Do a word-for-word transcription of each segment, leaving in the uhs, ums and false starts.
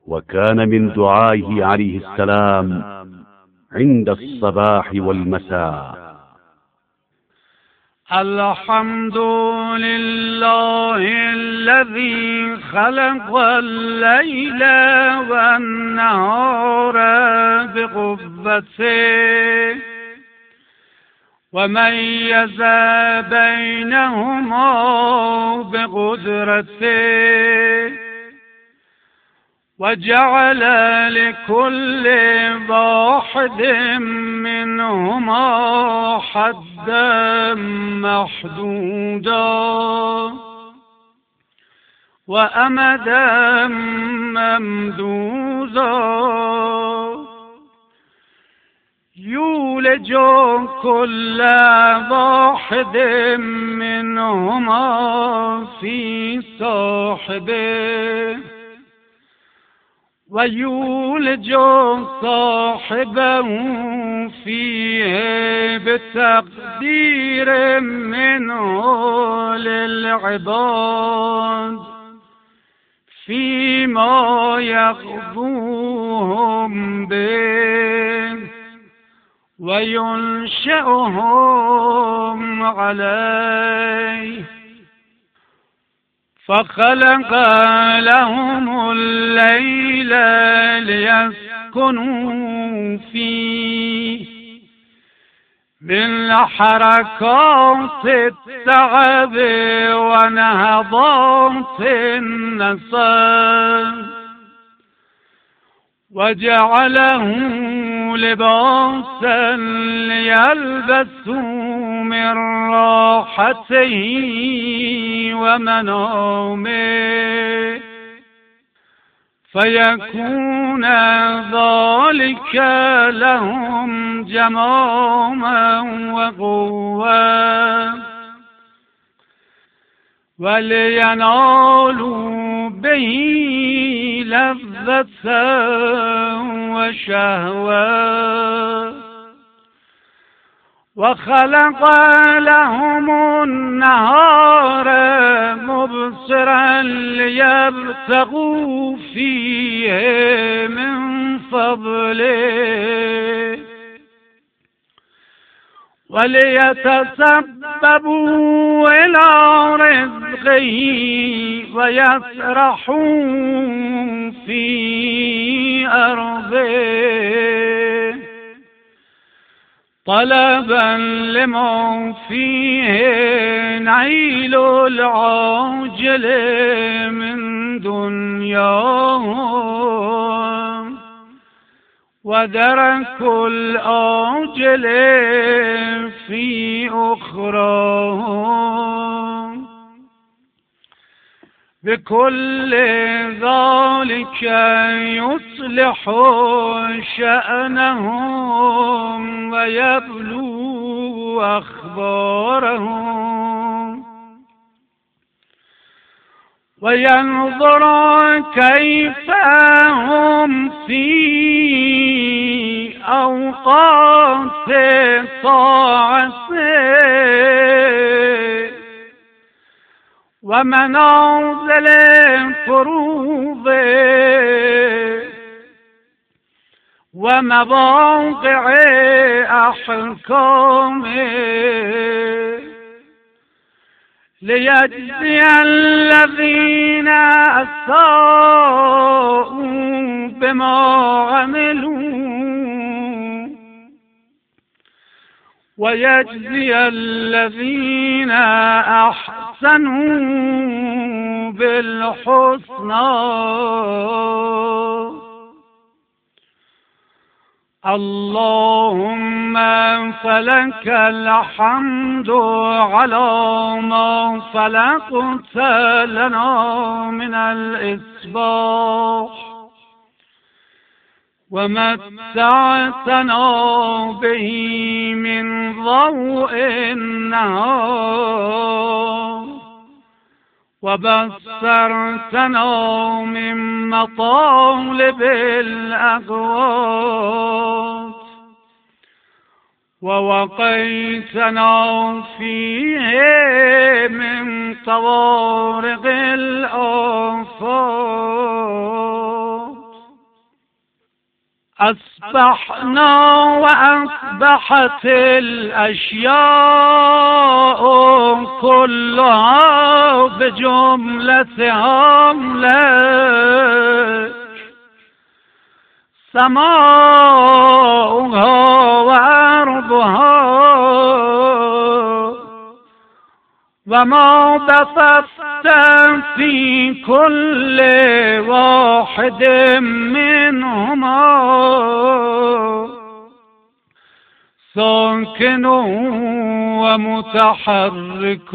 وكان من دعائه عليه السلام عند الصباح والمساء: الحمد لله الذي خلق الليل والنهار بقوته وميز بينهما بقدرته وجعل لكل واحد منهما حدا محدودا وأمدا ممدودا يولج كل واحد منهما في صاحبه ويولج صاحبه فيه بتقدير منه للعباد فيما يغضوهم به وينشئهم عليه. فخلق لهم الليل ليسكنوا فيه من حركات التعب ونهضات النصب وجعله لباسا ليلبسوا من راحته ومنامه فيكون ذلك لهم جماما وقوة ولينالوا به لذة وشهوة. وخلق لهم النهار مبصرا ليبتغوا فيه من فضله وليتسببوا إلى رزقه ويسرحوا في أرضه طلبا لما فيه نعيل العاجل من دنياهم ودرك الآجل في أخراهم. بكل ذلك يصلح شأنهم ويبلو أخبارهم وينظر كيف هم في أوقات طاعته ومنازل فروضه ومواقع أحكامه ليجزي الذين أساءوا بما عملوا ويجزي الذين أحسنوا بالحسنى. اللهم فلك الحمد على ما خلقت لنا من الإصباح ومتعتنا به من ضوء النهار وبصرتنا من مطالب الأقوات ووقيتنا فيه من طوارق الآفات أصبحنا وأصبحت الأشياء كلها بجملتها لك، سماؤها وأرضها وما بثثت في كل واحد منهما ساكن ومتحرك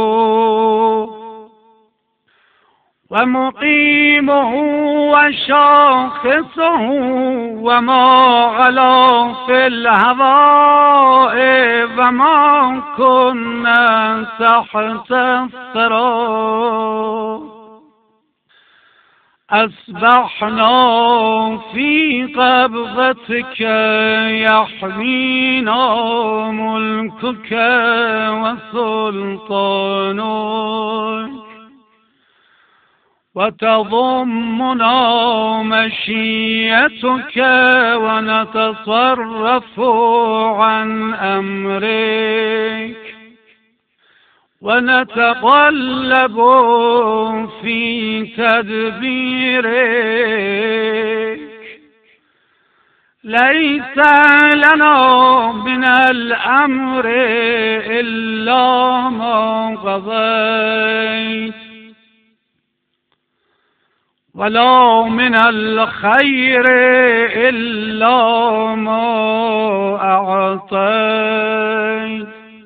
ومقيمه وشاخصه وما علا في الهواء وما كنا تحت الثرى. أصبحنا في قبضتك يحمينا ملكك وسلطانك، وتضمنا مشيتك ونتصرف عن أمرك ونتقلب في تدبيرك. ليس لنا من الأمر إلا ما قضيت، ولا من الخير إلا ما أعطيت.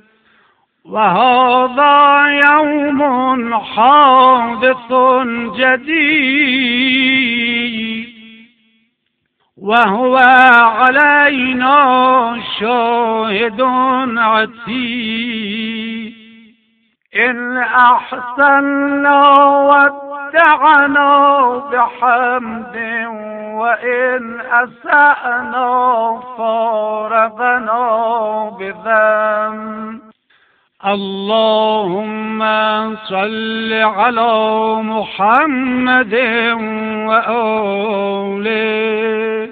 وهذا يوم حادث جديد وهو علينا شاهد عتيد. إن أحسنا ودعنا بحمد، وإن أسأنا فارقنا بذنب. اللهم صل على محمد وآله،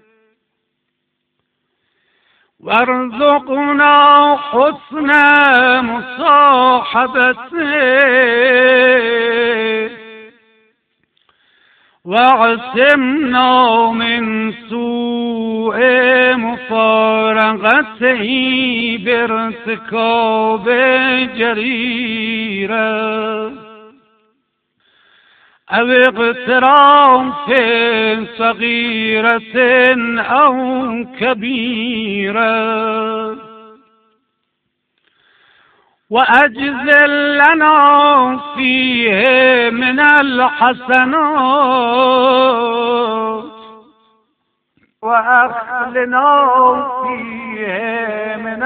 وارزقنا حسن مصاحبته، واعصمنا من سوء مفارقته بارتكاب جريرة أو اقتراف صغيرة أو كبيرة. وأجزل لنا فيه من الحسنات، وأخلنا فيه من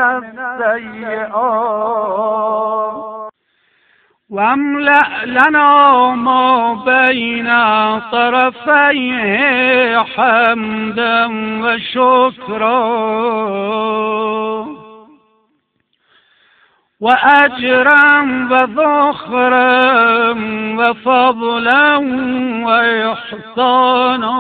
السيئات، واملأ لنا ما بين طرفيه حمدا وشكرا، وأجرا وذخرا وفضلا وإحسانا.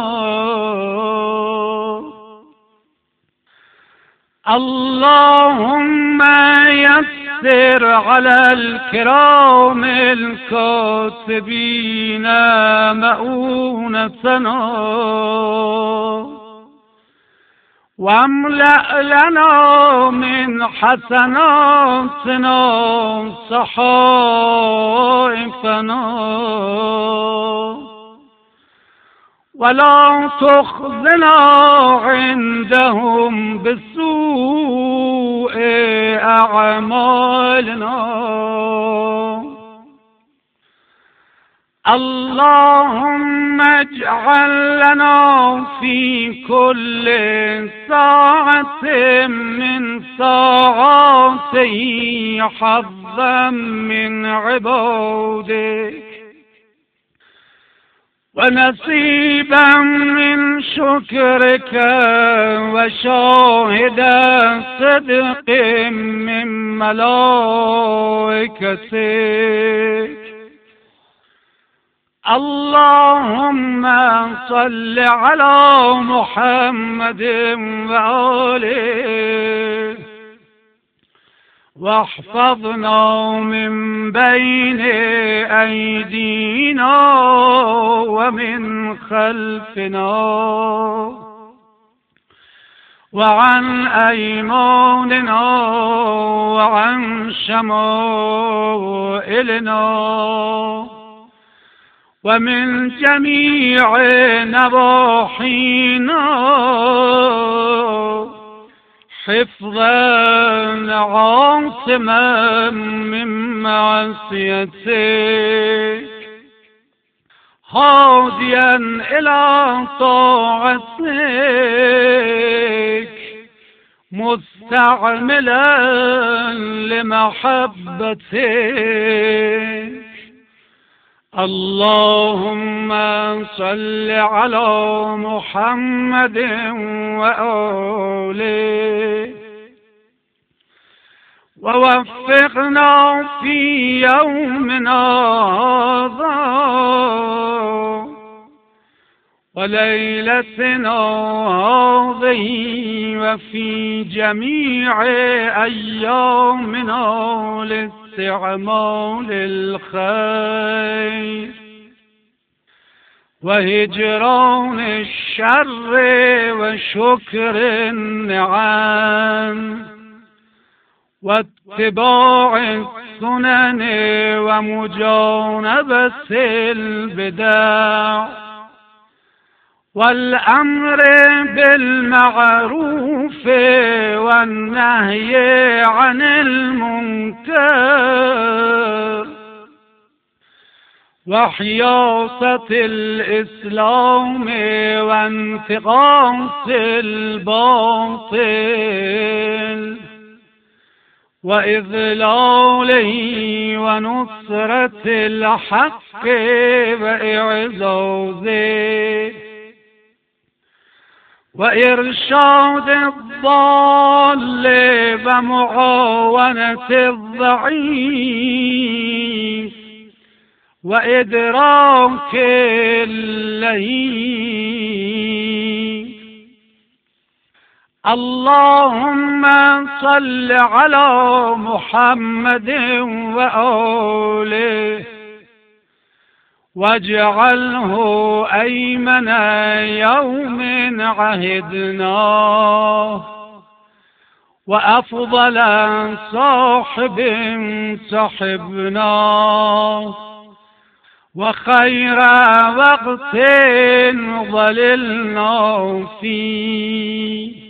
اللهم يسر على الكرام الكاتبين مؤونتنا، واملأ لنا من حسناتنا صحائفنا، ولا تخزنا عندهم بسوء أعمالنا. اللهم اجعل لنا في كل ساعة من ساعاته حظا من عبادك، ونصيبا من شكرك، وشاهدا صدق من ملائكتك. اللهم صل على محمد وآله واحفظنا من بين أيدينا ومن خلفنا وعن أيماننا وعن شمائلنا ومن جميع نواحينا حفظا عاصما من معصيتك هاديا إلى طاعتك مستعملا لمحبتك. اللهم صل على محمد وآله ووفقنا في يومنا هذا وليلتنا هذه وفي جميع أيامنا لاستعمال الخير وهجران الشر وشكر النعم واتباع السنن ومجانبة البدع والأمر بالمعروف والنهي عن المنكر وحياصة الإسلام وانتقاص الباطل وإذلاله ونصرة الحق وإعزازه وإرشاد الضال ومعاونة الضعيف وإدراك اللهيب. اللهم صل على محمد وآله واجعله أيمن يوم عهدناه وأفضل صاحب صحبناه وخير وقت ظللنا فيه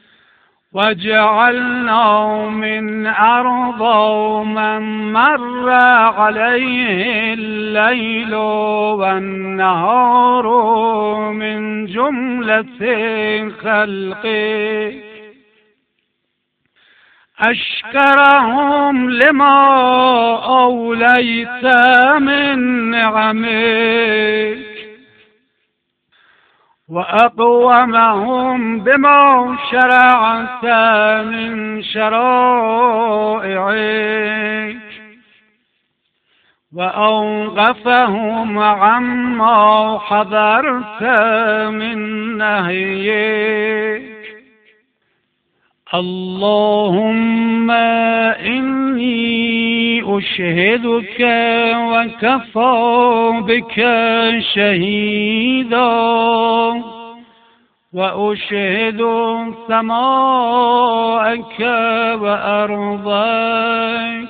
واجعلنا من أرضى من مر عليه الليل والنهار من جملة خلقك أشكرهم لما أوليت من نعمك وأقومهم بما شرعت من شرائعك وأوقفهم عما حذرت من نهيك. اللهم إني أشهدك وكفى بك شهيدا وأشهد سماءك وأرضك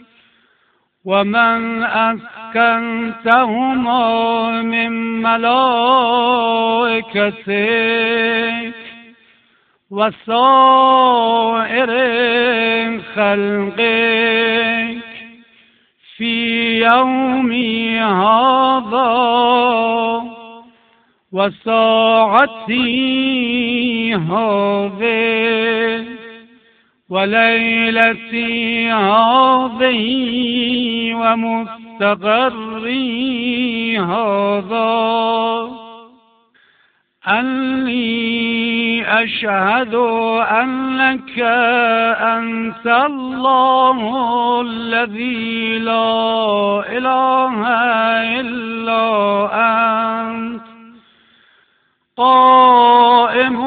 ومن أسكنتهما من ملائكتك وسائر خلقك في يومي هذا وساعتي هذه وليلتي هذه ومستقري هذا أني أشهد أنك أنت الله الذي لا إله إلا أنت قائم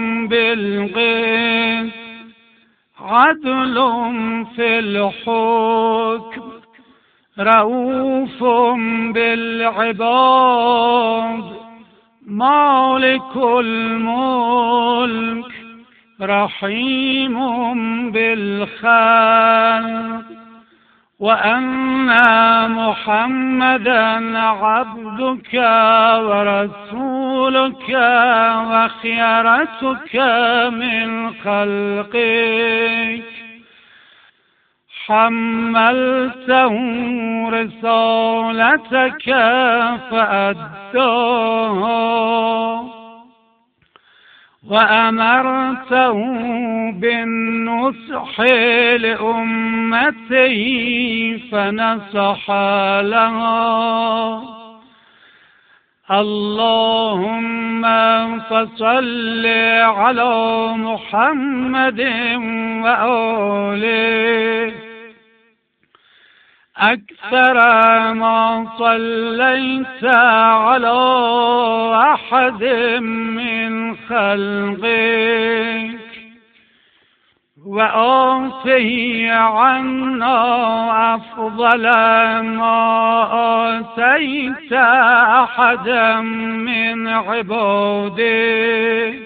بالقسط عدل في الحكم رؤوف بالعباد مالك الملك رحيم بالخلق وأن محمدا عبدك ورسولك وخيرتك من خلقك حملته رسالتك فأداها وأمرته بالنصح لأمته فنصح لها اللهم فصل على محمد وآله أكثر ما صليت على أحد من خلقك وآته عنا أفضل ما آتيت أحدا من عبادك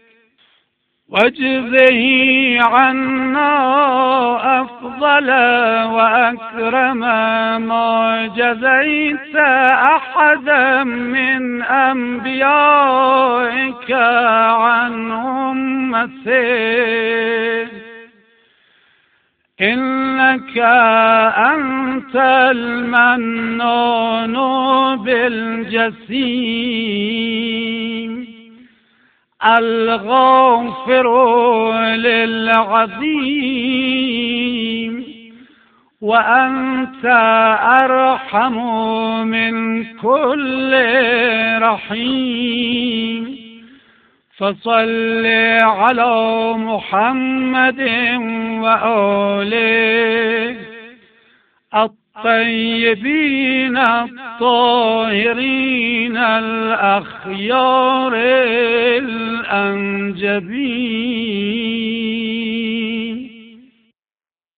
واجزه عنا أفضل وأكرم ما جزيت أحدا من أنبيائك عن أمته إنك أنت المنان بالجسيم الغافر للعظيم وأنت أرحم من كل رحيم فصل على محمد وآله الطيبين الطاهرين الأخيار الأنجبين